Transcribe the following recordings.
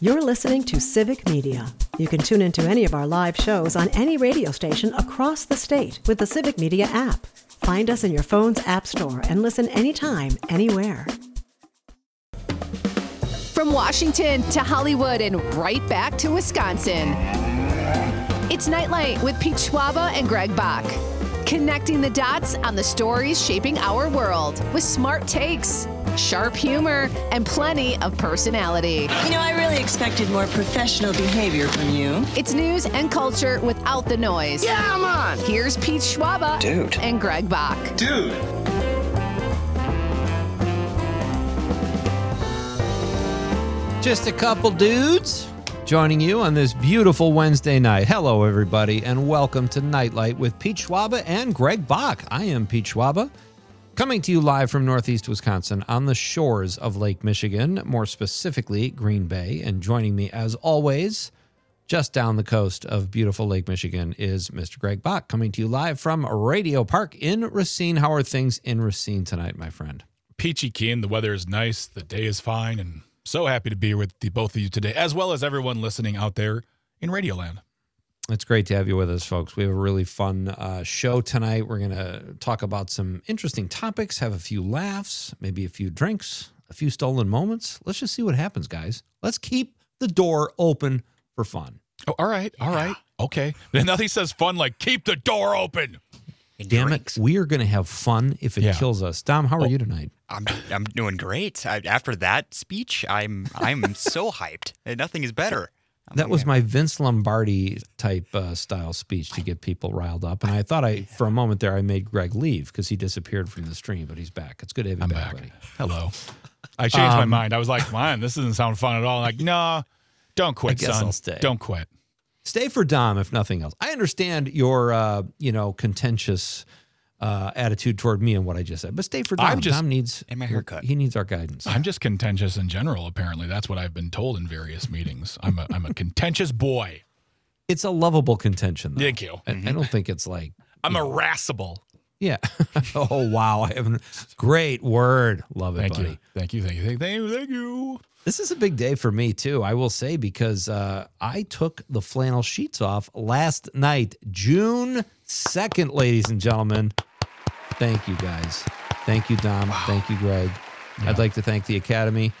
You're listening to Civic Media. You can tune into any of our live shows on any radio station across the state with the Civic Media app. Find us in your phone's app store and listen anytime, anywhere. From Washington to Hollywood and right back to Wisconsin. It's Nightlight with Pete Schwaba and Greg Bach. Connecting the dots on the stories shaping our world with smart takes, sharp humor, and plenty of personality. You know, I really expected more professional behavior from you. It's news and culture without the noise. Yeah, man! Here's Pete Schwaba and Greg Bach. Dude! Just a couple dudes joining you on this beautiful Wednesday night. Hello, everybody, and welcome to Nightlight with Pete Schwaba and Greg Bach. I am Pete Schwaba, coming to you live from Northeast Wisconsin on the shores of Lake Michigan, more specifically Green Bay. And joining me, as always, just down the coast of beautiful Lake Michigan is Mr. Greg Bach, coming to you live from Radio Park in Racine. How are things in Racine tonight, my friend? Peachy keen. The weather is nice. The day is fine, and so happy to be with both of you today, as well as everyone listening out there in Radioland. It's great to have you with us, folks. We have a really fun show tonight. We're going to talk about some interesting topics, have a few laughs, maybe a few drinks, a few stolen moments. Let's just see what happens, guys. Let's keep the door open for fun. Oh, all right. Okay. Then nothing says fun like keep the door open. Damn it. We are going to have fun if it kills us. Dom, how are you tonight? I'm doing great. After that speech, I'm so hyped. Nothing is better. That was my Vince Lombardi type style speech to get people riled up. And I thought for a moment there, I made Greg leave because he disappeared from the stream, but he's back. It's good to have you back, buddy. Hello. I changed my mind. I was like, man, this doesn't sound fun at all. I'm like, no, don't quit, I guess son. I'll stay. Don't quit. Stay for Dom, if nothing else. I understand your, contentious attitude toward me and what I just said, but stay for Dom. Dom needs and my haircut. He needs our guidance. I'm just contentious in general. Apparently, that's what I've been told in various meetings. I'm a contentious boy. It's a lovable contention, though. Thank you. I don't think it's like I'm irascible. Yeah. Oh wow, I haven't. Great word. Love it, buddy. Thank you. This is a big day for me, too, I will say, because I took the flannel sheets off last night, June 2nd, ladies and gentlemen. Thank you, guys. Thank you, Dom. Wow. Thank you, Greg. Yeah. I'd like to thank the Academy.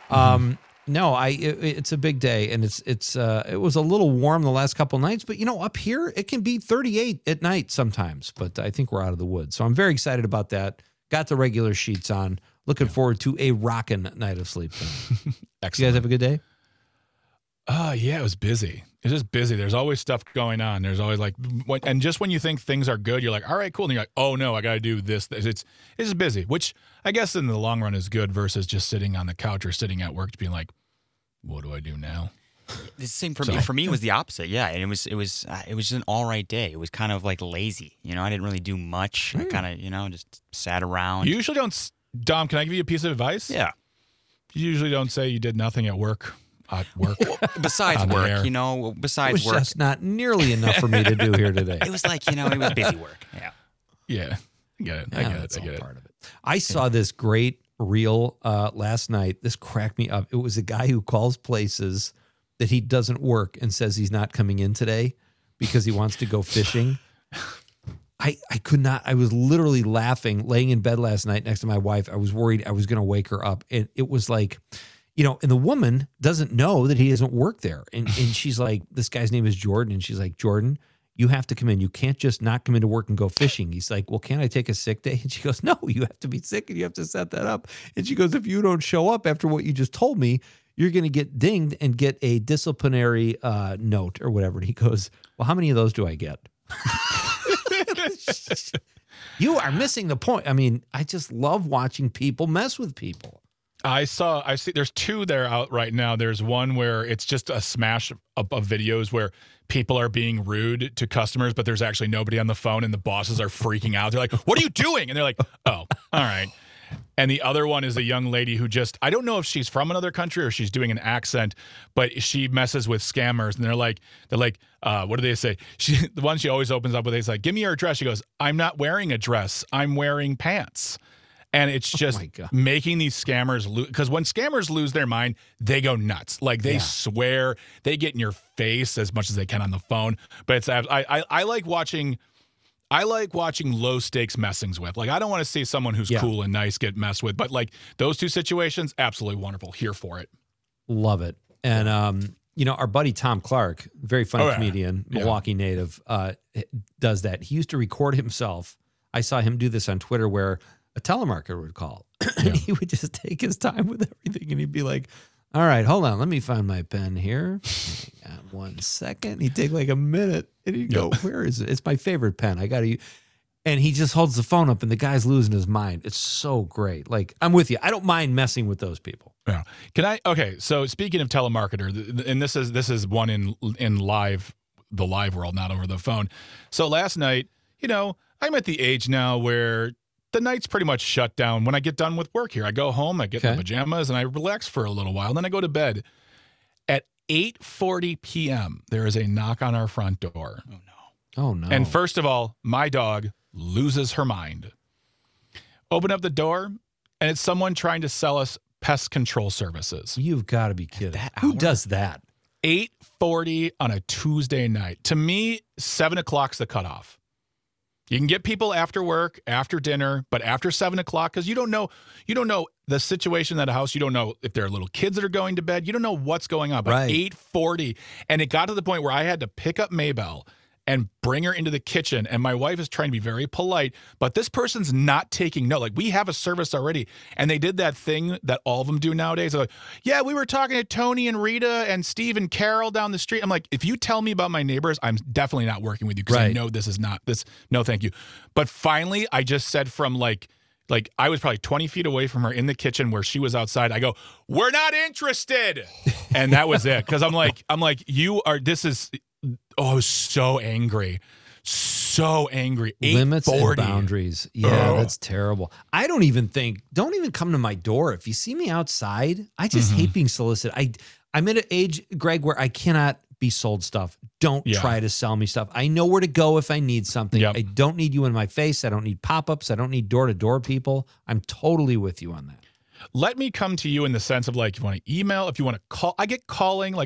It's a big day, and it was a little warm the last couple nights, but, up here, it can be 38 at night sometimes, but I think we're out of the woods. So I'm very excited about that. Got the regular sheets on. Looking forward to a rockin' night of sleep. Excellent. You guys have a good day? Yeah, it was busy. It's just busy. There's always stuff going on. There's always and just when you think things are good, you're like, all right, cool. And you're like, oh no, I got to do this. It's just busy, which I guess in the long run is good versus just sitting on the couch or sitting at work being like, what do I do now? The same for me. For me, it was the opposite. Yeah, and it was just an all right day. It was kind of like lazy. I didn't really do much. I kind of just sat around. You usually don't. Dom, can I give you a piece of advice? Yeah. You usually don't say you did nothing at work. Besides work, besides it was work. just not nearly enough for me to do here today. It was like, it was busy work. Yeah. Yeah. I get it. I get it. Part of it. I saw this great reel last night. This cracked me up. It was a guy who calls places that he doesn't work and says he's not coming in today because he wants to go fishing. I could not. I was literally laughing, laying in bed last night next to my wife. I was worried I was going to wake her up. And it was like, and the woman doesn't know that he doesn't work there. And she's like, this guy's name is Jordan. And she's like, Jordan, you have to come in. You can't just not come into work and go fishing. He's like, well, can't I take a sick day? And she goes, no, you have to be sick and you have to set that up. And she goes, if you don't show up after what you just told me, you're going to get dinged and get a disciplinary note or whatever. And he goes, well, how many of those do I get? You are missing the point. I mean, I just love watching people mess with people. I see there's two there out right now. There's one where it's just a smash of videos where people are being rude to customers, but there's actually nobody on the phone and the bosses are freaking out. They're like, what are you doing? And they're like, oh, all right. And the other one is a young lady who I don't know if she's from another country or she's doing an accent, but she messes with scammers. And they're like, what do they say? The one she always opens up with is like, give me your address. She goes, I'm not wearing a dress. I'm wearing pants. And it's just making these scammers lose. Because when scammers lose their mind, they go nuts. Like they swear, they get in your face as much as they can on the phone. But it's I like watching. I like watching low stakes messings with. Like I don't want to see someone who's cool and nice get messed with. But like those two situations, absolutely wonderful. Here for it. Love it. And our buddy Tom Clark, very funny comedian, Milwaukee native, does that. He used to record himself. I saw him do this on Twitter where a telemarketer would call and he would just take his time with everything. And he'd be like, all right, hold on. Let me find my pen here. Hang on 1 second. He'd take like a minute and he'd go, where is it? It's my favorite pen. I got to use. And he just holds the phone up and the guy's losing his mind. It's so great. Like, I'm with you. I don't mind messing with those people. Yeah. Okay. So speaking of telemarketer, and this is one in the live world, not over the phone. So last night, I'm at the age now where the night's pretty much shut down. When I get done with work here, I go home, I get my pajamas, and I relax for a little while. Then I go to bed. At 8:40 p.m., there is a knock on our front door. Oh, no. Oh, no. And first of all, my dog loses her mind. Open up the door, and it's someone trying to sell us pest control services. You've got to be kidding. Who does that? 8:40 on a Tuesday night. To me, 7 o'clock's the cutoff. You can get people after work, after dinner, but after 7 o'clock, because you don't know the situation at a house. You don't know if there are little kids that are going to bed. You don't know what's going on. But 8:40, and it got to the point where I had to pick up Maybell and bring her into the kitchen. And my wife is trying to be very polite, but this person's not taking no. Like, we have a service already. And they did that thing that all of them do nowadays. They're like, yeah, we were talking to Tony and Rita and Steve and Carol down the street. I'm like, if you tell me about my neighbors, I'm definitely not working with you because I know this is not this. No, thank you. But finally, I just said from like I was probably 20 feet away from her in the kitchen where she was outside. I go, we're not interested. And that was it. Because I'm like, I was so angry. So angry. Limits and boundaries. Yeah, that's terrible. I don't even come to my door. If you see me outside, I just hate being solicited. I'm at an age, Greg, where I cannot be sold stuff. Don't try to sell me stuff. I know where to go if I need something. I don't need you in my face. I don't need pop-ups. I don't need door-to-door people. I'm totally with you on that. Let me come to you in the sense of like, if you want to email, if you want to call. I get calling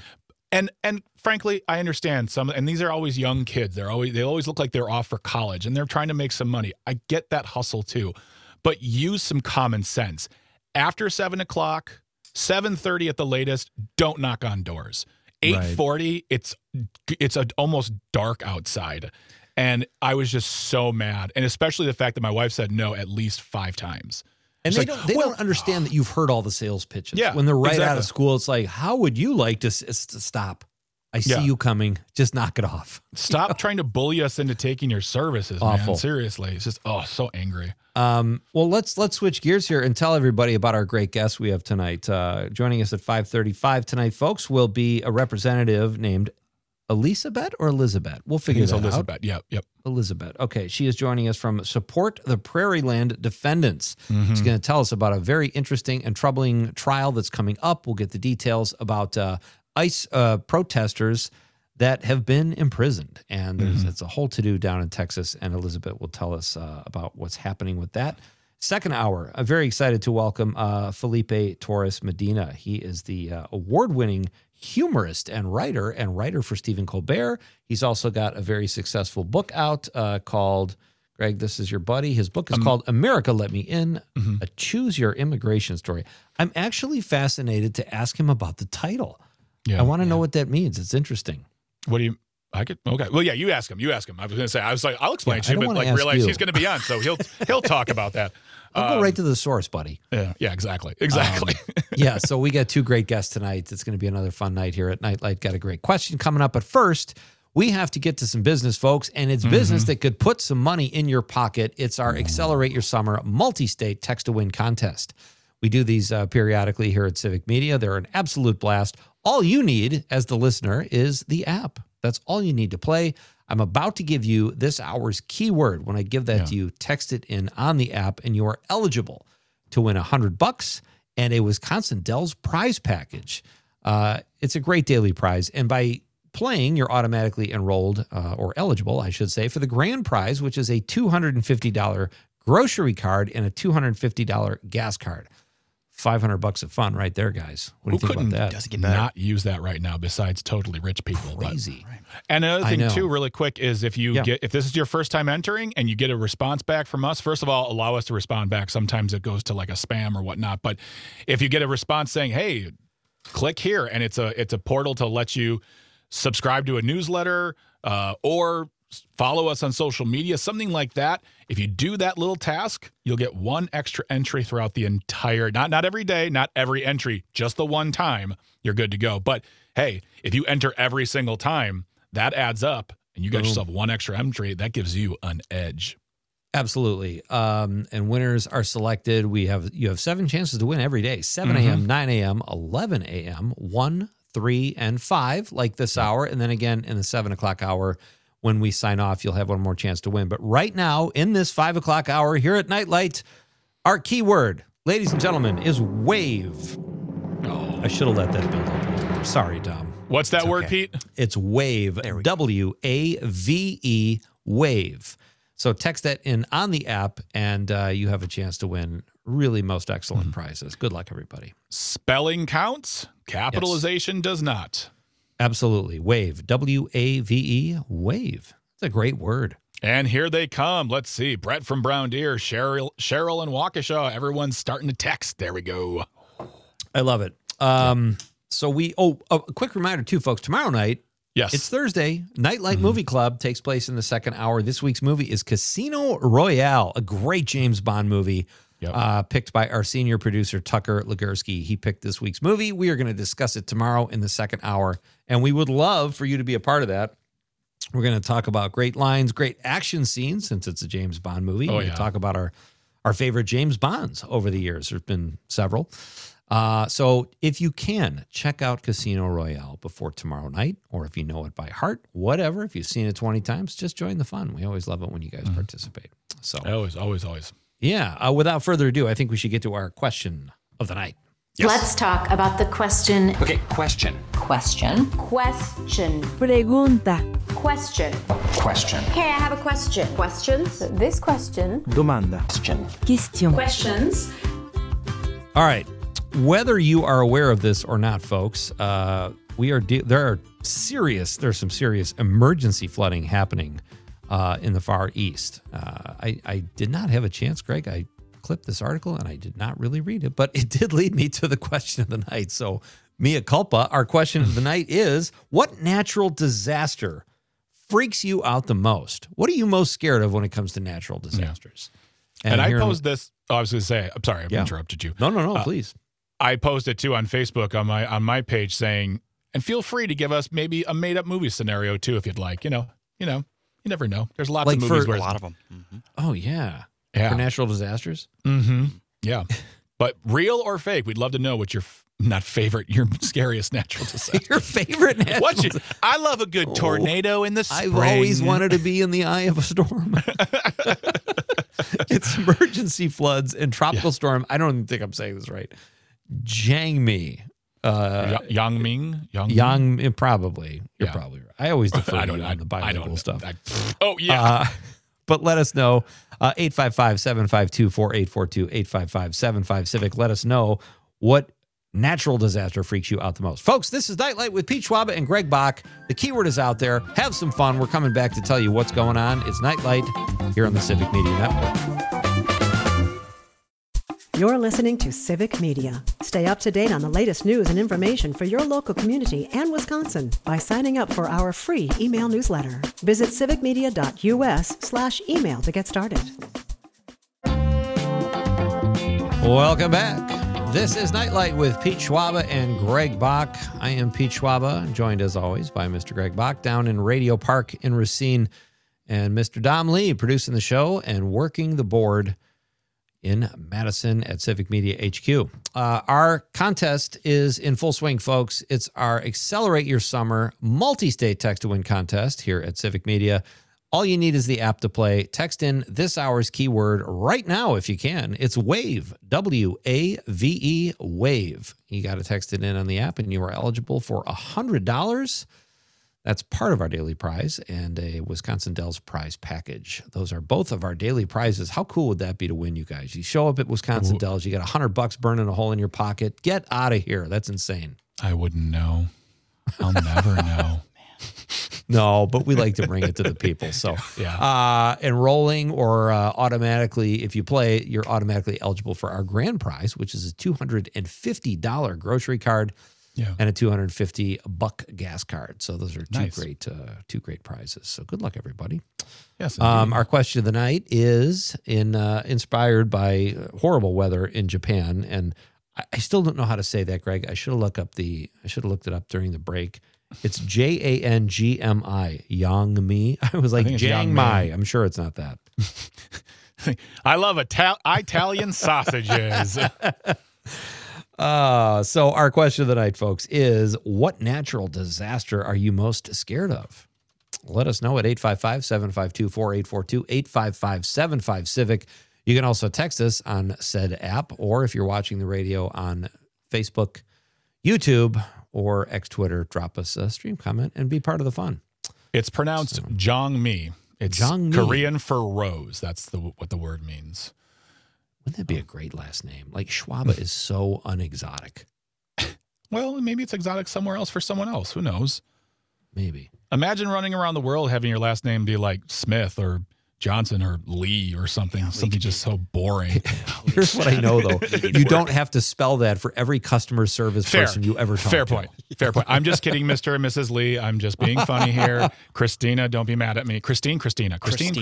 And frankly, I understand some, and these are always young kids. They always look like they're off for college and they're trying to make some money. I get that hustle too, but use some common sense. After 7 o'clock, 7:30 at the latest, don't knock on doors. 8:40, it's almost dark outside. And I was just so mad. And especially the fact that my wife said no at least 5 times. And they don't understand that you've heard all the sales pitches. Yeah, when they're out of school, it's like, how would you like to stop? I see you coming. Just knock it off. Stop trying to bully us into taking your services, man. Seriously. It's just, so angry. Well, let's switch gears here and tell everybody about our great guest we have tonight. Joining us at 5:35 tonight, folks, will be a representative named Elizabeth or Elizabeth? We'll figure that Elizabeth. out. Yep. Elizabeth. Okay. She is joining us from Support the Prairie Land Defendants. She's going to tell us about a very interesting and troubling trial that's coming up. We'll get the details about ICE protesters that have been imprisoned. And it's a whole to-do down in Texas, and Elizabeth will tell us about what's happening with that. Second hour, I'm very excited to welcome Felipe Torres Medina. He is the award-winning humorist and writer for Stephen Colbert. He's also got a very successful book out called, Greg, this is your buddy. His book is called America Let Me In, A Choose Your Immigration Story. I'm actually fascinated to ask him about the title. Yeah, I want to know what that means. It's interesting. What do you... Okay. Well, yeah, you ask him. I was going to say, I'll explain to you, but realize he's going to be on, so he'll talk about that. I'll go right to the source, buddy. Yeah, exactly. So we got 2 great guests tonight. It's going to be another fun night here at Nightlight. Got a great question coming up, but first, we have to get to some business, folks, and it's business that could put some money in your pocket. It's our Accelerate Your Summer multi-state text-to-win contest. We do these periodically here at Civic Media. They're an absolute blast. All you need as the listener is the app. That's all you need to play. I'm about to give you this hour's keyword. When I give that to you, text it in on the app, and you are eligible to win $100 and a Wisconsin Dells prize package. It's a great daily prize, and by playing, you're automatically enrolled or eligible, I should say, for the grand prize, which is a $250 grocery card, and a $250 gas card. $500 of fun right there, guys. What do you think about that? Doesn't get better. Not use that right now besides totally rich people. Crazy. And another thing I know. too, really quick, is if this is your first time entering and you get a response back from us, first of all, allow us to respond back. Sometimes it goes to like a spam or whatnot. But if you get a response saying, hey, click here, and it's a portal to let you subscribe to a newsletter or follow us on social media, something like that. If you do that little task, you'll get one extra entry throughout the entire, not every day, not every entry, just the one time, you're good to go. But hey, if you enter every single time, that adds up and you got yourself one extra entry. That gives you an edge. Absolutely. And winners are selected. You have 7 chances to win every day. 7 a.m., 9 a.m., 11 a.m., 1, 3, and 5, like this hour. And then again in the 7 o'clock hour, when we sign off, you'll have one more chance to win. But right now, in this 5 o'clock hour here at Nightlight, our keyword, ladies and gentlemen, is wave. Oh, I should have let that build up. Sorry, Tom. What's that word, Pete? It's wave. W-A-V-E, wave. So text that in on the app, and you have a chance to win really most excellent prizes. Good luck, everybody. Spelling counts. Capitalization does not. Absolutely. Wave. W-A-V-E, wave. It's a great word. And here they come. Let's see. Brett from Brown Deer, Cheryl and Waukesha. Everyone's starting to text. There we go. I love it. So a quick reminder too, folks. Tomorrow night, yes, it's Thursday. Nightlight Movie Club takes place in the second hour. This week's movie is Casino Royale, a great James Bond movie. Yep. Picked by our senior producer, Tucker Legursky. He picked this week's movie. We are going to discuss it tomorrow in the second hour, and we would love for you to be a part of that. We're going to talk about great lines, great action scenes, since it's a James Bond movie. We're going to talk about our favorite James Bonds over the years. There's been several. So if you can, check out Casino Royale before tomorrow night, or if you know it by heart, whatever. If you've seen it 20 times, just join the fun. We always love it when you guys participate. So Always. Yeah. Without further ado, I think we should get to our question of the night. Yes. Let's talk about the question. Okay, question. Question. Pregunta. Question. Okay, I have a question. Questions? This question. Domanda. Question. Questions. All right. Whether you are aware of this or not, folks, there's some serious emergency flooding happening in the Far East. I did not have a chance, Greg. I clipped this article and I did not really read it, but it did lead me to the question of the night. So, mea culpa. Our question of the night is: what natural disaster freaks you out the most? What are you most scared of when it comes to natural disasters? And I posed this. I was going to say, I'm sorry, I've interrupted you. No, please. I posted too on Facebook on my page saying, and feel free to give us maybe a made up movie scenario too if you'd like. You never know. There's lots of movies where a lot of them. Mm-hmm. Oh yeah. For natural disasters. Mm-hmm. Yeah, but real or fake? We'd love to know what your your scariest natural disaster. Your favorite natural. I love a good tornado in the spring. I've always wanted to be in the eye of a storm. It's emergency floods and tropical storm. I don't even think I'm saying this right. Jangmi. Yang probably. You're probably right. I always defer to you on the bilingual stuff. But let us know. 855-752-4842, 855-75-CIVIC. Let us know what natural disaster freaks you out the most. Folks, this is Nightlight with Pete Schwaba and Greg Bach. The keyword is out there. Have some fun. We're coming back to tell you what's going on. It's Nightlight here on the Civic Media Network. You're listening to Civic Media. Stay up to date on the latest news and information for your local community and Wisconsin by signing up for our free email newsletter. Visit civicmedia.us/email to get started. Welcome back. This is Nightlight with Pete Schwaba and Greg Bach. I am Pete Schwaba, joined as always by Mr. Greg Bach down in Radio Park in Racine, and Mr. Dom Lee producing the show and working the board in Madison at Civic Media HQ. Our contest is in full swing, folks. It's our Accelerate Your Summer multi-state text-to-win contest here at Civic Media. All you need is the app to play. Text in this hour's keyword right now if you can. It's WAVE, W-A-V-E, WAVE. You got to text it in on the app, and you are eligible for $100 That's part of our daily prize and a Wisconsin Dells prize package. Those are both of our daily prizes. How cool would that be to win, you guys? You show up at Wisconsin Dells, you got $100 burning a hole in your pocket. Get out of here. That's insane. I wouldn't know. I'll never know. No, but we like to bring it to the people. So enrolling or automatically, if you play, you're automatically eligible for our grand prize, which is a $250 grocery card. Yeah. And a $250 gas card. So those are two great prizes. So good luck, everybody. Yes. Our question of the night is inspired by horrible weather in Japan, and I still don't know how to say that, Greg. I should have looked it up during the break. It's Jangmi, Yangmi. I was like Jangmi. I'm sure it's not that. I love Italian sausages. So our question of the night, folks, is what natural disaster are you most scared of? Let us know at 855-752-4842, 855-75-CIVIC. You can also text us on said app, or if you're watching the radio on Facebook, YouTube, or X Twitter, drop us a stream comment and be part of the fun. It's pronounced Jangmi. It's Jangmi. Korean for rose. That's what the word means. Wouldn't that be a great last name? Like Schwaba is so unexotic. Well, maybe it's exotic somewhere else for someone else. Who knows? Maybe. Imagine running around the world having your last name be like Smith or Johnson or Lee or something. Something just so boring. Here's what I know, though. You don't have to spell that for every customer service person you ever talk to. Fair point. I'm just kidding, Mr. and Mrs. Lee. I'm just being funny here. Christina, don't be mad at me. Christine, don't be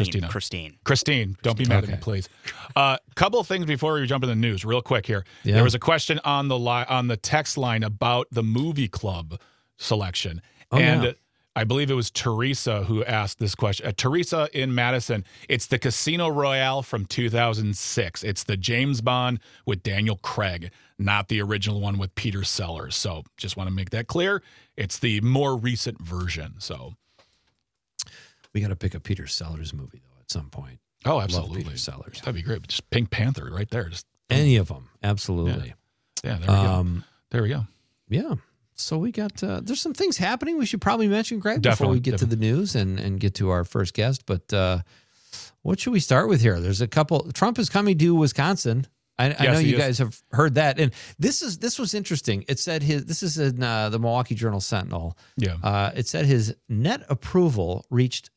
mad at me, please. Couple of things before we jump into the news, real quick here. Yeah. There was a question on the text line about the movie club selection. I believe it was Teresa who asked this question. Teresa in Madison, it's the Casino Royale from 2006. It's the James Bond with Daniel Craig, not the original one with Peter Sellers. So just want to make that clear. It's the more recent version. So we got to pick a Peter Sellers movie, though, at some point. Oh, absolutely. Love Peter Sellers. That'd be great. Just Pink Panther right there. Just any of them. Absolutely. Yeah, there we go. There we go. Yeah. So we got, there's some things happening we should probably mention, Greg, before we get to the news and get to our first guest. But what should we start with here? There's a couple. Trump is coming to Wisconsin. I know you guys have heard that. And this was interesting. It said this is in the Milwaukee Journal Sentinel. Yeah. It said his net approval reached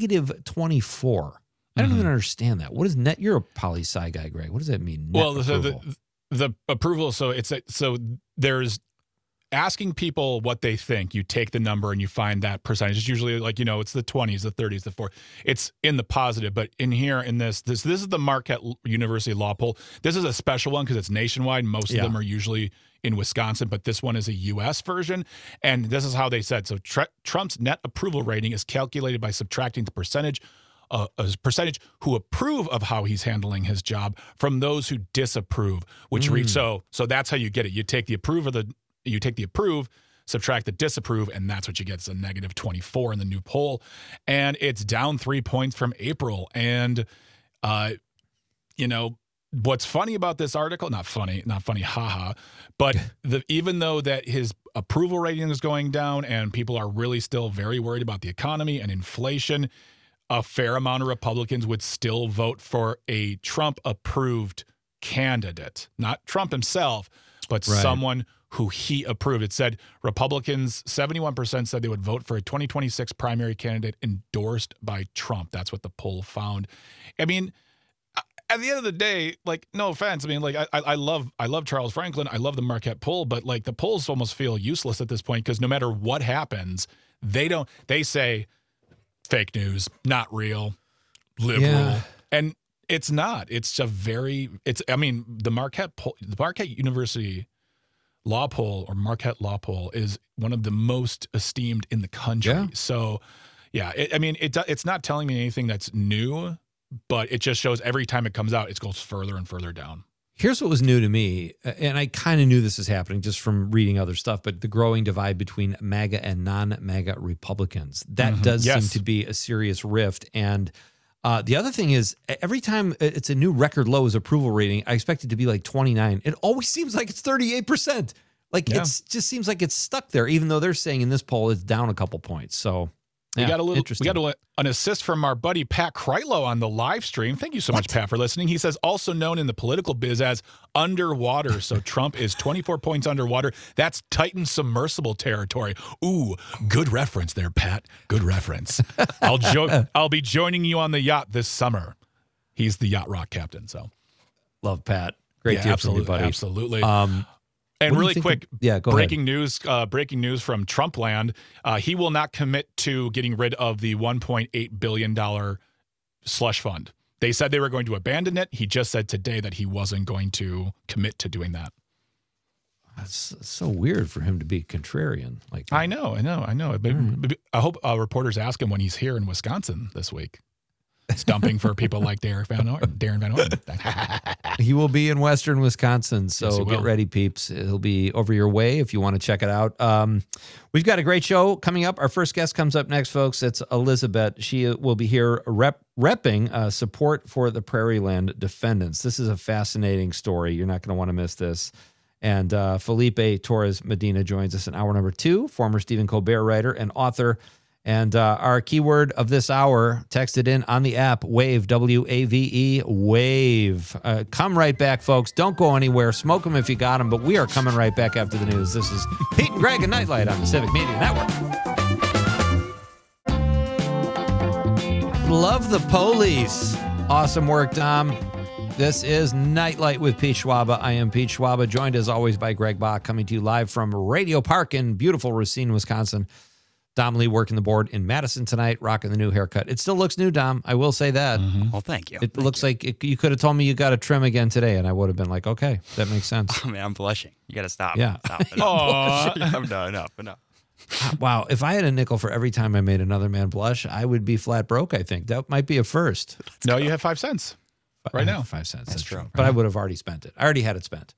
-24. I don't even understand that. What is net? You're a poli-sci guy, Greg. What does that mean? Well, the approval. So there's asking people what they think. You take the number and you find that percentage. It's usually it's the 20s, the 30s, the 40s. It's in the positive. But in here, in this is the Marquette University Law Poll. This is a special one because it's nationwide. Most of them are usually in Wisconsin, but this one is a U.S. version. And this is how they said. So Trump's net approval rating is calculated by subtracting the percentage who approve of how he's handling his job from those who disapprove, which reach. So that's how you get it. You take the approve, subtract the disapprove, and that's what you get. It's a -24 in the new poll. And it's down 3 points from April. And, what's funny about this article, not funny, haha, but even though that his approval rating is going down and people are really still very worried about the economy and inflation, a fair amount of Republicans would still vote for a Trump-approved candidate. Not Trump himself, but someone who he approved. It said Republicans, 71% said they would vote for a 2026 primary candidate endorsed by Trump. That's what the poll found. I mean, at the end of the day, no offense. I mean, I love Charles Franklin. I love the Marquette poll, but the polls almost feel useless at this point because no matter what happens, they say fake news, not real, liberal. Yeah. And it's not. It's the Marquette University Law Poll or Marquette Law Poll is one of the most esteemed in the country. Yeah. So, it's not telling me anything that's new, but it just shows every time it comes out, it goes further and further down. Here's what was new to me, and I kind of knew this is happening just from reading other stuff, but the growing divide between MAGA and non-MAGA Republicans. That does seem to be a serious rift. And the other thing is, every time it's a new record low as approval rating, I expect it to be 29. It always seems like it's 38%. Like it just seems like it's stuck there, even though they're saying in this poll it's down a couple points. So we got an assist from our buddy Pat Kreitlow on the live stream. Thank you so much, Pat, for listening. He says, also known in the political biz as underwater. So Trump is 24 points underwater. That's Titan submersible territory. Ooh, good reference there, Pat. Good reference. I'll be joining you on the yacht this summer. He's the yacht rock captain. So love Pat. Great to hear from you, buddy. Absolutely. And really quick, breaking news from Trump land. He will not commit to getting rid of the $1.8 billion slush fund. They said they were going to abandon it. He just said today that he wasn't going to commit to doing that. That's so weird for him to be contrarian. Like that. I know. I hope reporters ask him when he's here in Wisconsin this week. Stumping for people like Darren Van Orton. He will be in Western Wisconsin, so get ready, peeps. He'll be over your way if you want to check it out. We've got a great show coming up. Our first guest comes up next, folks. It's Elizabeth. She will be here repping support for the Prairie Land defendants. This is a fascinating story. You're not going to want to miss this. And Felipe Torres Medina joins us in hour number 2, former Stephen Colbert writer and author. And our keyword of this hour, texted in on the app, WAVE, W-A-V-E, WAVE. Come right back, folks. Don't go anywhere. Smoke them if you got them, but we are coming right back after the news. This is Pete and Greg and Nightlight on the Civic Media Network. Love the police. Awesome work, Dom. This is Nightlight with Pete Schwaba. I am Pete Schwaba, joined as always by Greg Bach, coming to you live from Radio Park in beautiful Racine, Wisconsin. Dom Lee working the board in Madison tonight, rocking the new haircut. It still looks new, Dom. I will say that. Mm-hmm. Well, thank you. It looks like you could have told me you got to trim again today, and I would have been like, okay, that makes sense. Oh, man, I'm blushing. You got to stop. Yeah. Stop. Enough. Wow. If I had a nickel for every time I made another man blush, I would be flat broke, I think. That might be a first. No, you have 5 cents right now. 5 cents. That's true. But I would have already spent it. I already had it spent.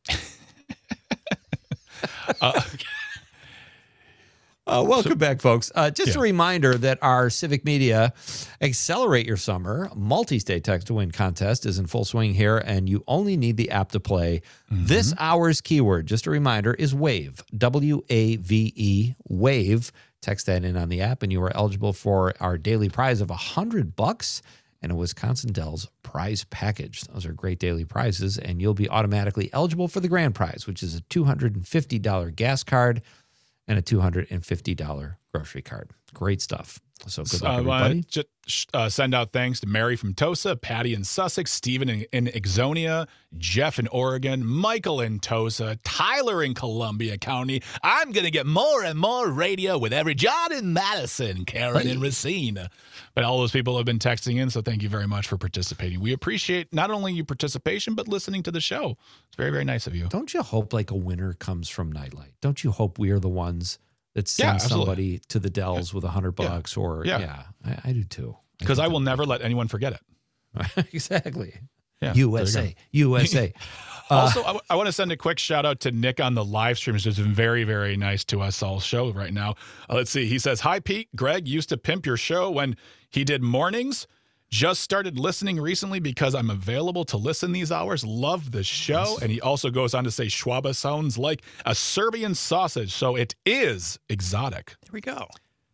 Welcome back, folks. Just a reminder that our Civic Media Accelerate Your Summer multi-state text-to-win contest is in full swing here, and you only need the app to play. Mm-hmm. This hour's keyword, just a reminder, is WAVE, W-A-V-E, WAVE. Text that in on the app, and you are eligible for our daily prize of $100 and a Wisconsin Dells prize package. Those are great daily prizes, and you'll be automatically eligible for the grand prize, which is a $250 gas card and a $250 grocery card. Great stuff. So good luck, everybody. Just send out thanks to Mary from Tosa, Patty in Sussex, Stephen in Ixonia, Jeff in Oregon, Michael in Tosa, Tyler in Columbia County. I'm going to get more and more radio with every John in Madison, Karen in Racine. But all those people have been texting in, so thank you very much for participating. We appreciate not only your participation, but listening to the show. It's very, very nice of you. Don't you hope like a winner comes from Nightlight? Don't you hope we are the ones that send somebody to the Dells with $100 or I do too. Because I will never let anyone forget it. Exactly. Yeah, USA. Also, I want to send a quick shout out to Nick on the live stream. He's been very, very nice to us all show right now. Let's see. He says, "Hi, Pete. Greg used to pimp your show when he did mornings. Just started listening recently because I'm available to listen these hours. Love the show." And he also goes on to say, "Schwaba sounds like a Serbian sausage, so it is exotic." There we go.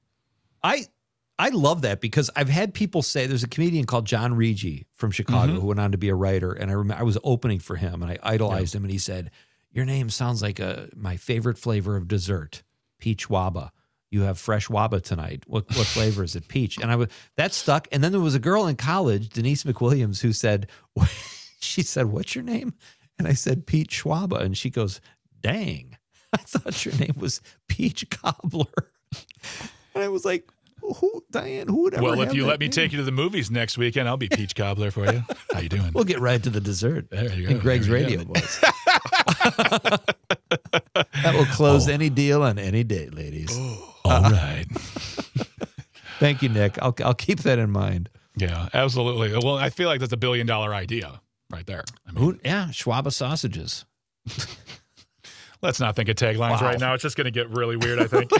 I love that because I've had people say, there's a comedian called John Rigi from Chicago who went on to be a writer, and I remember I was opening for him and I idolized him, and he said, "Your name sounds like my favorite flavor of dessert, peach waba. You have fresh waba tonight. What flavor is it? Peach." And that stuck. And then there was a girl in college, Denise McWilliams, who said, she said, "What's your name?" And I said, "Pete Schwaba." And she goes, "Dang, I thought your name was Peach Cobbler." And I was like, Diane, who would ever Well, if you let me name? take you to the movies next weekend, I'll be Peach Cobbler for you. How you doing? We'll get right to the dessert. There you go. In Greg's radio voice. That will close any deal on any date, ladies. All right. Thank you, Nick. I'll keep that in mind. Yeah, absolutely. Well, I feel like that's $1 billion idea right there. I mean, Schwaba sausages. Let's not think of taglines right now. It's just going to get really weird, I think.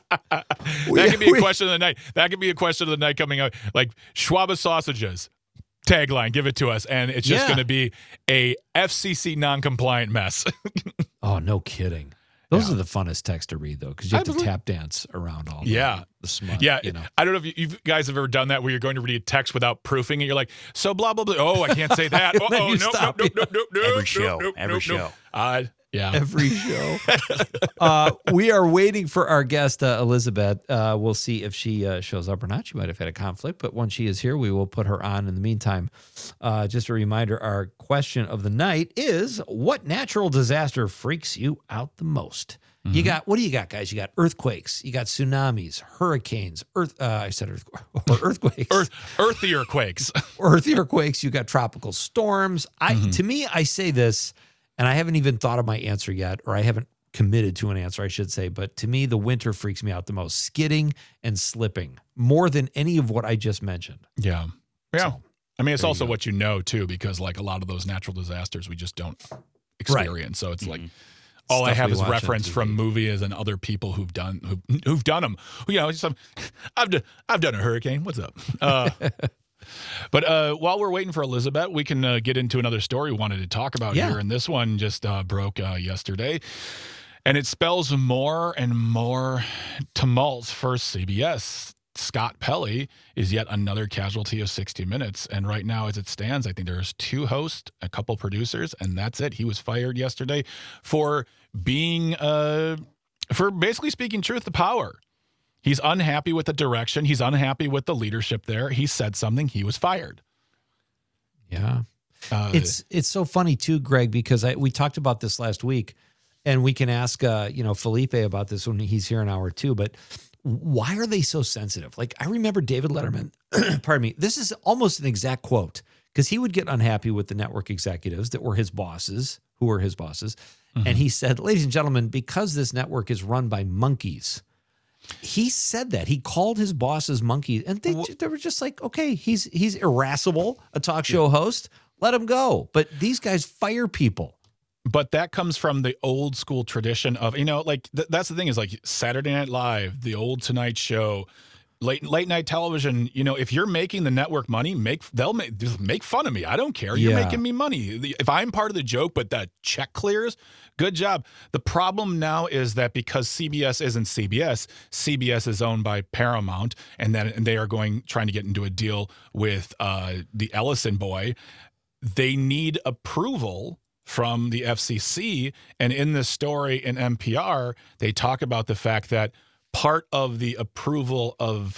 That could be a question of the night. That could be a question of the night coming out. Like, Schwaba sausages. Tagline, give it to us. And it's just going to be a FCC non-compliant mess. Oh, no kidding. Those are the funnest texts to read, though, because you have to tap dance around all the smut. Yeah. You know? I don't know if you guys have ever done that where you're going to read a text without proofing it. You're like, so blah, blah, blah. Oh, I can't say that. Oh, nope. Every show. Every show. We are waiting for our guest, Elizabeth. We'll see if she shows up or not. She might have had a conflict, but once she is here, we will put her on. In the meantime, just a reminder, our question of the night is, what natural disaster freaks you out the most? Mm-hmm. What do you got, guys? You got earthquakes, you got tsunamis, hurricanes, earthquakes. Earthier quakes. Earthier quakes, you got tropical storms. To me, I say this, and I haven't even thought of my answer yet, or I haven't committed to an answer, I should say. But to me, the winter freaks me out the most. Skidding and slipping more than any of what I just mentioned. Yeah. So, I mean, it's also what you know, too, because like a lot of those natural disasters we just don't experience. Right. So it's like all I have is reference from movies and other people who've done them. You know, I've done a hurricane. What's up? But while we're waiting for Elizabeth, we can get into another story we wanted to talk about here. And this one just broke yesterday. And it spells more and more tumult for CBS. Scott Pelley is yet another casualty of 60 Minutes. And right now, as it stands, I think there's 2 hosts, a couple producers, and that's it. He was fired yesterday for being, for basically speaking truth to power. He's unhappy with the direction. He's unhappy with the leadership there. He said something. He was fired. Yeah. It's so funny too, Greg, because we talked about this last week, and we can ask, Felipe about this when he's here in hour 2, but why are they so sensitive? Like, I remember David Letterman, pardon me, this is almost an exact quote, because he would get unhappy with the network executives that were his bosses, and he said, ladies and gentlemen, because this network is run by monkeys. He said that. He called his bosses monkeys, and they were just like, okay, he's irascible, a talk show host, let him go. But these guys fire people. But that comes from the old school tradition of, that's the thing is like Saturday Night Live, the old Tonight Show, late night television. You know, if you're making the network money, they'll make fun of me. I don't care. You're making me money. If I'm part of the joke, but that check clears, good job. The problem now is that because CBS isn't CBS is owned by Paramount, and they are trying to get into a deal with the Ellison boy. They need approval from the FCC. And in this story in NPR, they talk about the fact that part of the approval of,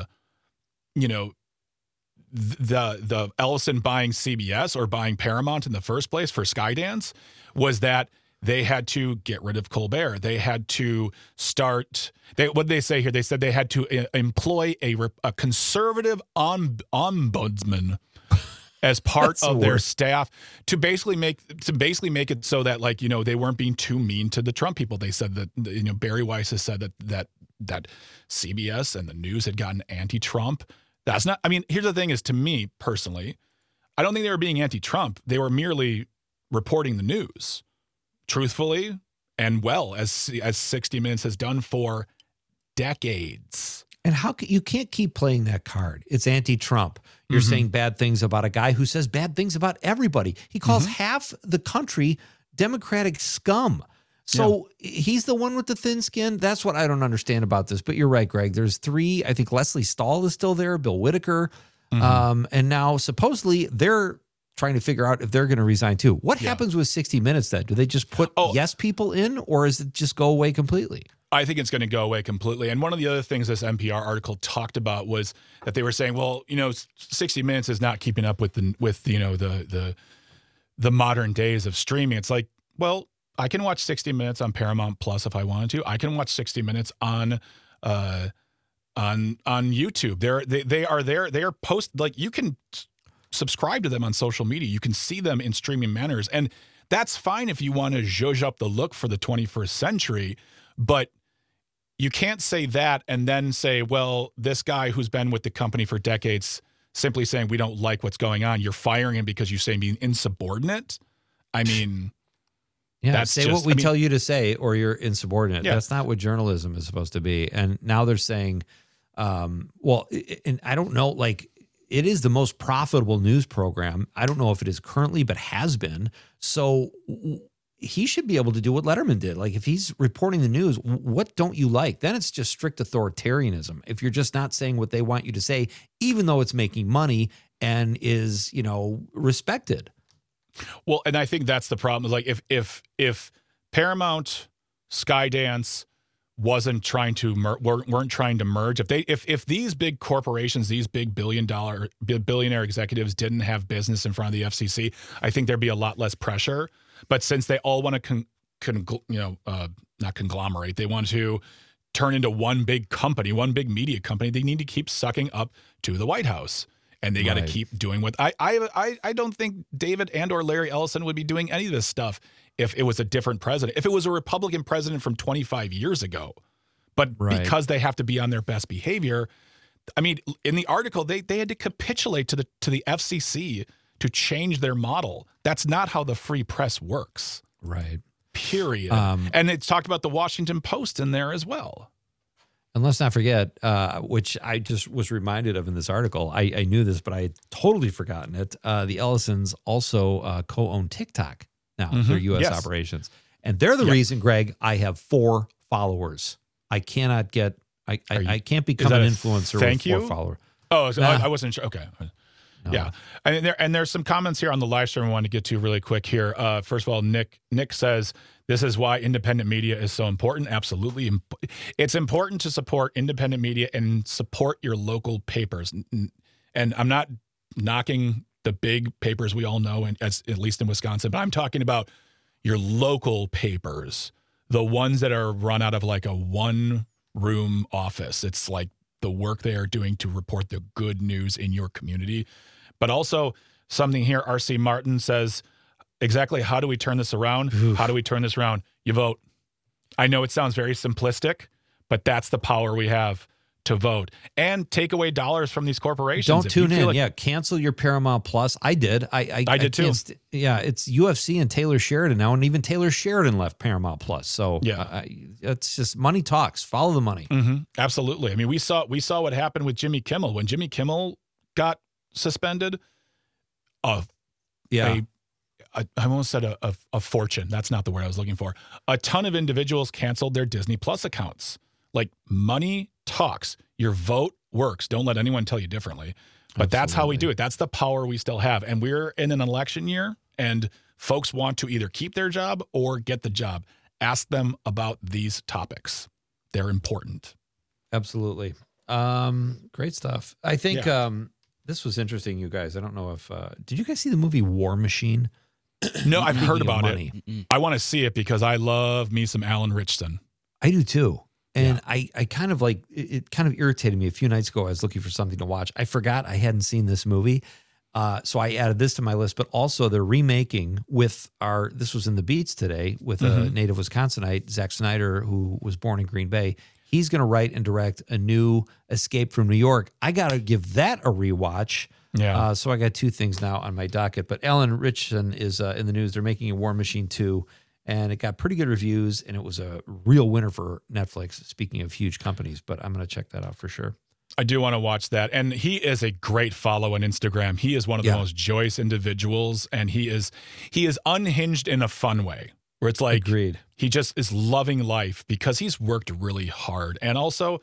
the Ellison buying CBS or buying Paramount in the first place for Skydance was that they had to get rid of Colbert. They had to start. What did they say here? They said they had to employ a conservative ombudsman as part of their staff to basically make it so that they weren't being too mean to the Trump people. They said that Barry Weiss has said that CBS and the news had gotten anti-Trump. That's not. I mean, here's the thing: is to me personally, I don't think they were being anti-Trump. They were merely reporting the news truthfully and well, as 60 Minutes has done for decades. And you can't keep playing that card. It's anti-Trump. You're saying bad things about a guy who says bad things about everybody. He calls half the country Democratic scum. So he's the one with the thin skin. That's what I don't understand about this. But you're right, Greg. There's 3. I think Leslie Stahl is still there, Bill Whitaker. And now supposedly they're trying to figure out if they're going to resign too. What happens with 60 Minutes then? Do they just put yes people in, or is it just go away completely? I think it's going to go away completely. And one of the other things this NPR article talked about was that they were saying, well, 60 Minutes is not keeping up with the modern days of streaming. It's like, well, I can watch 60 Minutes on Paramount Plus if I wanted to. I can watch 60 Minutes on YouTube. They are there. They are you can subscribe to them on social media. You can see them in streaming manners, and that's fine if you want to zhuzh up the look for the 21st century. But you can't say that and then say, well, this guy who's been with the company for decades simply saying we don't like what's going on, you're firing him because you say being insubordinate. I mean, say what we tell you to say or you're insubordinate. Yeah. That's not what journalism is supposed to be. And now they're saying, and I don't know, it is the most profitable news program. I don't know if it is currently, but has been. So he should be able to do what Letterman did. Like if he's reporting the news, what don't you like? Then it's just strict authoritarianism. If you're just not saying what they want you to say, even though it's making money and is, respected. Well, and I think that's the problem. Like if Paramount, Skydance weren't trying to merge, if these big corporations, these big billionaire executives didn't have business in front of the FCC, I think there'd be a lot less pressure. But since they all want to not conglomerate, they want to turn into one big company, one big media company, they need to keep sucking up to the White House. And they got to keep doing what I don't think David and or Larry Ellison would be doing any of this stuff if it was a different president. If it was a Republican president from 25 years ago, but because they have to be on their best behavior, I mean, in the article they had to capitulate to the FCC to change their model. That's not how the free press works. Right. Period. And it's talked about the Washington Post in there as well. And let's not forget, which I just was reminded of in this article. I knew this, but I had totally forgotten it. The Ellisons also co-own TikTok now, their U.S. operations. And they're the reason, Greg, I have 4 followers. I cannot get, I can't become an influencer with 4 followers. Oh, so I wasn't sure. Okay. No. Yeah. And there's some comments here on the live stream I want to get to really quick here. First of all, Nick says, this is why independent media is so important. Absolutely. It's important to support independent media and support your local papers. And I'm not knocking the big papers we all know, at least in Wisconsin, but I'm talking about your local papers, the ones that are run out of like a one-room office. It's like the work they are doing to report the good news in your community. But also something here, R.C. Martin says, exactly how do we turn this around? Oof. How do we turn this around? You vote. I know it sounds very simplistic, but that's the power we have to vote. And take away dollars from these corporations. Don't tune in. Cancel your Paramount Plus. I did. I did too. It's UFC and Taylor Sheridan now, and even Taylor Sheridan left Paramount Plus. So it's just money talks. Follow the money. Mm-hmm. Absolutely. I mean, we saw what happened with Jimmy Kimmel. When Jimmy Kimmel got suspended, I almost said a fortune. That's not the word I was looking for. A ton of individuals canceled their Disney Plus accounts. Like, money talks. Your vote works. Don't let anyone tell you differently. But That's how we do it. That's the power we still have. And we're in an election year, and folks want to either keep their job or get the job. Ask them about these topics. They're important. Absolutely. Great stuff. I think this was interesting, you guys. I don't know if did you guys see the movie War Machine? No, I've heard about it. I want to see it because I love me some Alan Ritchson. I do too. And I kind of like, it kind of irritated me a few nights ago. I was looking for something to watch. I forgot I hadn't seen this movie. So I added this to my list, but also they're remaking this was in the Beats today with a native Wisconsinite, Zack Snyder, who was born in Green Bay. He's going to write and direct a new Escape from New York. I got to give that a rewatch. Yeah. So I got 2 things now on my docket, but Alan Ritchson is in the news. They're making a War Machine 2. And it got pretty good reviews, and it was a real winner for Netflix, speaking of huge companies. But I'm going to check that out for sure. I do want to watch that. And he is a great follow on Instagram. He is one of the most joyous individuals, and he is unhinged in a fun way, where it's like he just is loving life because he's worked really hard. And also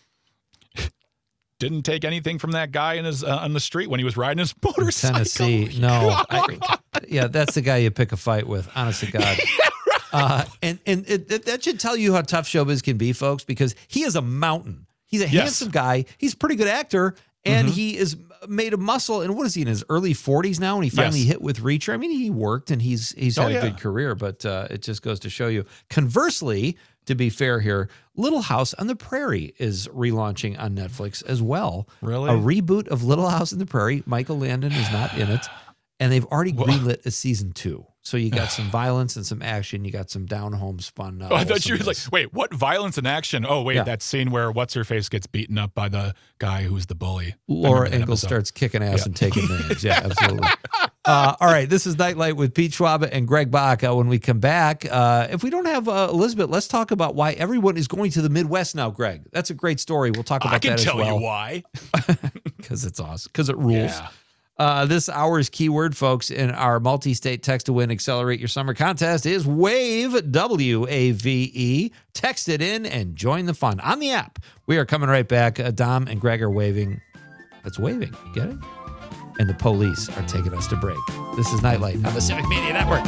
didn't take anything from that guy in his on the street when he was riding his motorcycle. Tennessee, no. That's the guy you pick a fight with, honest to God. And that should tell you how tough showbiz can be, folks, because he is a mountain. He's a handsome guy. He's a pretty good actor, and he is made of muscle. And what is he, in his early 40s now? And he finally hit with Reacher. I mean, he worked, and he's had a good career, but it just goes to show you. Conversely, to be fair here, Little House on the Prairie is relaunching on Netflix as well. Really? A reboot of Little House on the Prairie. Michael Landon is not in it. And they've already greenlit a season 2. So you got some violence and some action. You got some down-home spun. I thought you were like, wait, what violence and action? Oh, wait, that scene where What's-Her-Face gets beaten up by the guy who's the bully. Laura Ingalls starts kicking ass and taking names. Yeah, absolutely. All right, this is Nightlight with Pete Schwaba and Greg Bach. When we come back, if we don't have Elizabeth, let's talk about why everyone is going to the Midwest now, Greg. That's a great story. We'll talk about that as well. I can tell you why. Because it's awesome. Because it rules. Yeah. This hour's keyword, folks, in our multi-state text-to-win Accelerate Your Summer contest is WAVE, W-A-V-E. Text it in and join the fun on the app. We are coming right back. Dom and Greg are waving. That's waving. Get it? And the police are taking us to break. This is Nightlight on the Civic Media Network.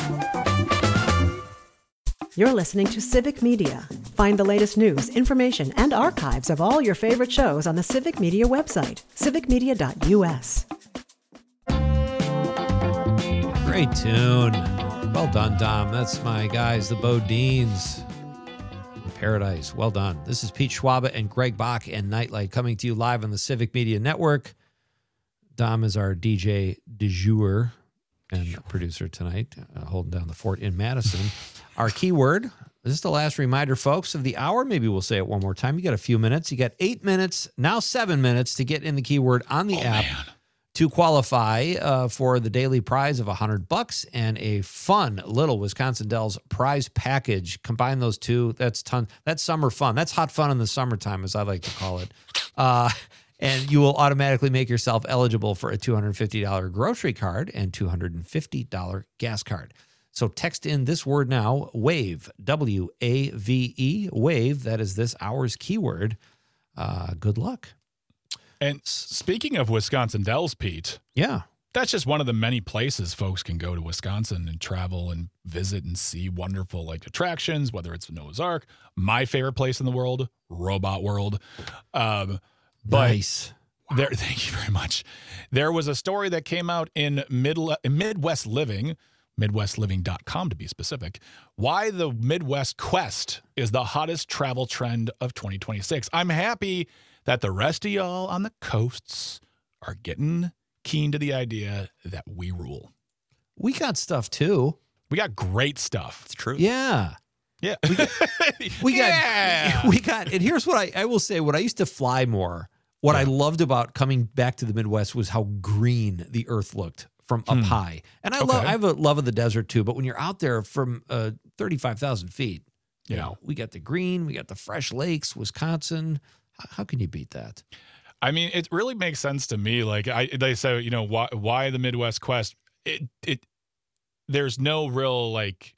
You're listening to Civic Media. Find the latest news, information, and archives of all your favorite shows on the Civic Media website, civicmedia.us. Great tune. Well done, Dom. That's my guys, the Bodines. Paradise. Well done. This is Pete Schwaba and Greg Bach and Nightlight coming to you live on the Civic Media Network. Dom is our DJ du jour and producer tonight, holding down the fort in Madison. Our keyword, this is the last reminder, folks, of the hour. Maybe we'll say it one more time. You got a few minutes. You got 8 minutes, now 7 minutes to get in the keyword on the app to qualify for the daily prize of $100 and a fun little Wisconsin Dells prize package. Combine those two. That's summer fun. That's hot fun in the summertime, as I like to call it. And you will automatically make yourself eligible for a $250 grocery card and $250 gas card. So text in this word now, WAVE, W-A-V-E, WAVE. That is this hour's keyword. Good luck. And speaking of Wisconsin Dells, Pete. Yeah. That's just one of the many places folks can go to Wisconsin and travel and visit and see wonderful like attractions, whether it's Noah's Ark, my favorite place in the world, Robot World. Nice. Thank you very much. There was a story that came out in Midwest Living, MidwestLiving.com to be specific, why the Midwest Quest is the hottest travel trend of 2026. I'm happy that the rest of y'all on the coasts are getting keen to the idea that we rule. We got stuff too. We got great stuff. It's true. Yeah. Yeah. We got, and here's what I will say, when I used to fly more, what I loved about coming back to the Midwest was how green the earth looked from up high. And I have a love of the desert too, but when you're out there from 35,000 feet, you know, we got the green, we got the fresh lakes, Wisconsin. How can you beat that? I mean, it really makes sense to me. Like they say, you know, why the Midwest Quest? There's no real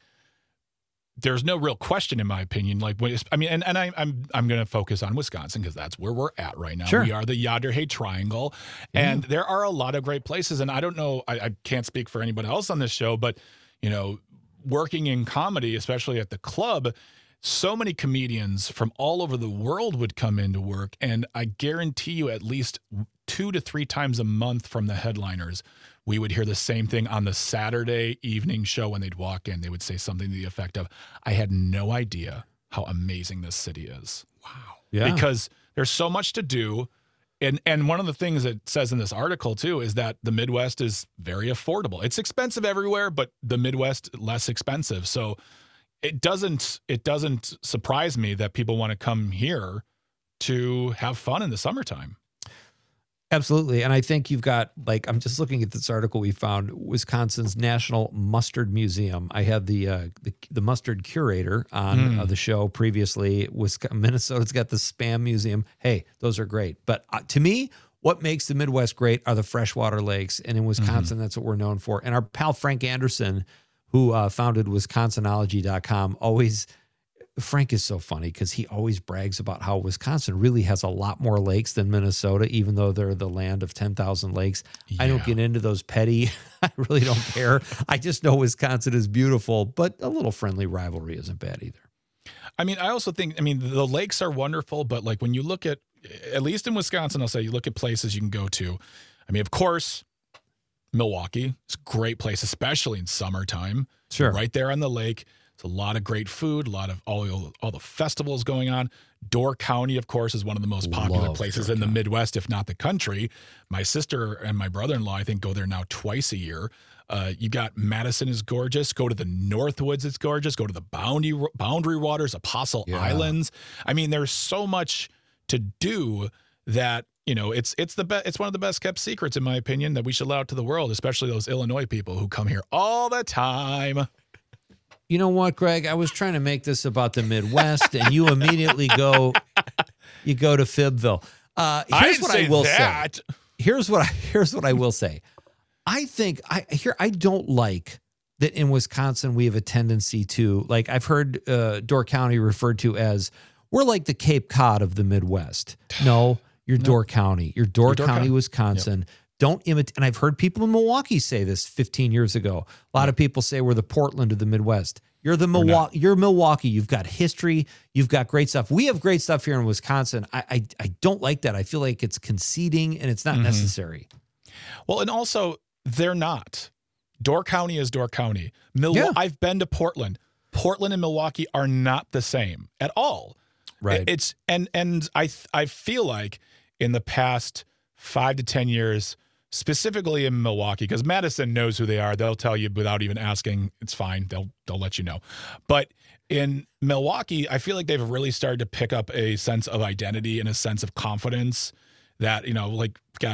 question in my opinion. Like, I mean, and I'm going to focus on Wisconsin because that's where we're at right now. Sure. We are the Yaderhay Triangle, and there are a lot of great places. And I don't know, I can't speak for anybody else on this show, but you know, working in comedy, especially at the club, so many comedians from all over the world would come into work, and I guarantee you at least 2 to 3 times a month from the headliners, we would hear the same thing on the Saturday evening show when they'd walk in. They would say something to the effect of, I had no idea how amazing this city is. Wow. Yeah. Because there's so much to do. And one of the things it says in this article, too, is that the Midwest is very affordable. It's expensive everywhere, but the Midwest, less expensive. So it doesn't surprise me that people want to come here to have fun in the summertime. Absolutely. And I think you've got, like, I'm just looking at this article we found, Wisconsin's National Mustard Museum. I had the mustard curator on the show previously. Minnesota's got the Spam Museum. Hey, those are great. But to me, what makes the Midwest great are the freshwater lakes. And in Wisconsin, that's what we're known for. And our pal Frank Anderson, who founded Wisconsinology.com, Frank is so funny because he always brags about how Wisconsin really has a lot more lakes than Minnesota, even though they're the land of 10,000 lakes. Yeah. I don't get into those petty. I really don't care. I just know Wisconsin is beautiful, but a little friendly rivalry isn't bad either. I mean, I also think, the lakes are wonderful, but like when you look at least in Wisconsin, I'll say you look at places you can go to. I mean, of course, Milwaukee is a great place, especially in summertime. Sure. You're right there on the lake. It's a lot of great food, a lot of all the festivals going on. Door County, of course, is one of the most popular places in the Midwest, if not the country. My sister and my brother-in-law, I think, go there now twice a year. You got Madison is gorgeous. Go to the Northwoods, it's gorgeous. Go to the Boundary Waters, Apostle Islands. I mean, there's so much to do that, it's one of the best kept secrets, in my opinion, that we should let out to the world, especially those Illinois people who come here all the time. You know what, Greg? I was trying to make this about the Midwest, and you immediately go to Fibville. Here's what I will say. Here's what I will say. I think I don't like that in Wisconsin we have a tendency to, like, I've heard Door County referred to as, we're like the Cape Cod of the Midwest. No, you're Door County. You're Door County, Wisconsin. Yep. Don't imitate. And I've heard people in Milwaukee say this 15 years ago. A lot of people say we're the Portland of the Midwest. You're the Milwaukee. You're Milwaukee. You've got history. You've got great stuff. We have great stuff here in Wisconsin. I don't like that. I feel like it's conceding and it's not necessary. Well, and also they're not. Door County is Door County. I've been to Portland. Portland and Milwaukee are not the same at all. Right. It's and I feel like in the past 5 to 10 years, specifically in Milwaukee, because Madison knows who they are. They'll tell you without even asking. It's fine. They'll let you know. But in Milwaukee, I feel like they've really started to pick up a sense of identity and a sense of confidence that, like got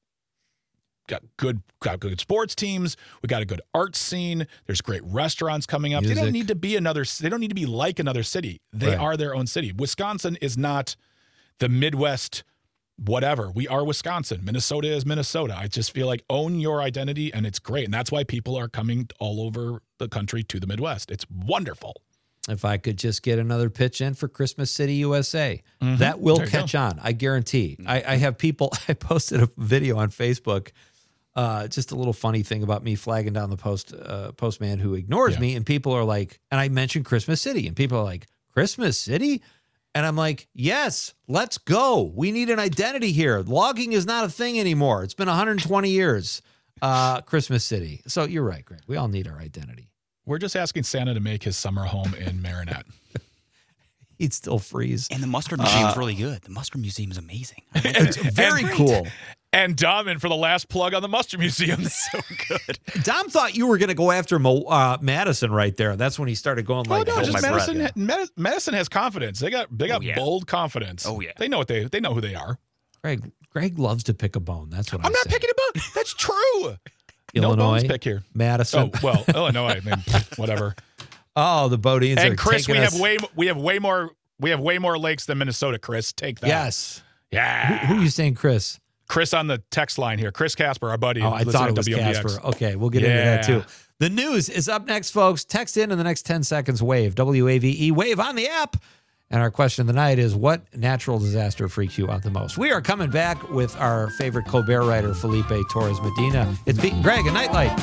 good sports teams. We got a good art scene. There's great restaurants coming up. Music. They don't need to be like another city. They are their own city. Wisconsin is not the Midwest whatever. We are Wisconsin. Minnesota is Minnesota. I just feel like own your identity, and it's great. And that's why people are coming all over the country to the Midwest. It's wonderful. If I could just get another pitch in for Christmas City, USA, that will catch on. I guarantee. I have people, I posted a video on Facebook, just a little funny thing about me flagging down the postman who ignores me. And people are like, and I mentioned Christmas City, and people are like, Christmas City? And I'm like, yes, let's go. We need an identity here. Logging is not a thing anymore. It's been 120 years. Christmas City. So you're right, Greg. We all need our identity. We're just asking Santa to make his summer home in Marinette. He'd still freeze. And the Mustard Museum's really good. The Mustard Museum is amazing. It's very cool. And Dom in for the last plug on the Mustard Museum. So good. Dom thought you were going to go after Madison right there. That's when he started going like, just Madison has confidence. They got bold confidence. Oh yeah. They know who they are. Greg loves to pick a bone. That's what I'm not picking a bone. That's true. Illinois, no bones pick here. Madison. Oh, well, Illinois, whatever. Oh, the Bodines and are Chris, taking us. we have way more lakes than Minnesota, Chris. Take that. Yes. Yeah. Who are you saying, Chris? Chris on the text line here. Chris Casper, our buddy. Oh, I thought it was WMDX. Casper. Okay, we'll get into that too. The news is up next, folks. Text in the next 10 seconds, WAVE, WAVE, WAVE on the app. And our question of the night is, what natural disaster freaks you out the most? We are coming back with our favorite Colbert writer, Felipe Torres Medina. It's Pete and Greg at Nightlight.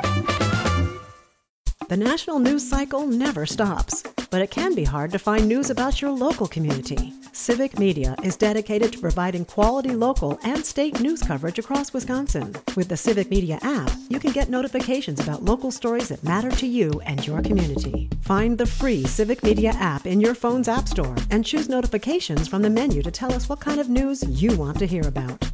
The national news cycle never stops, but it can be hard to find news about your local community. Civic Media is dedicated to providing quality local and state news coverage across Wisconsin. With the Civic Media app, you can get notifications about local stories that matter to you and your community. Find the free Civic Media app in your phone's app store and choose notifications from the menu to tell us what kind of news you want to hear about.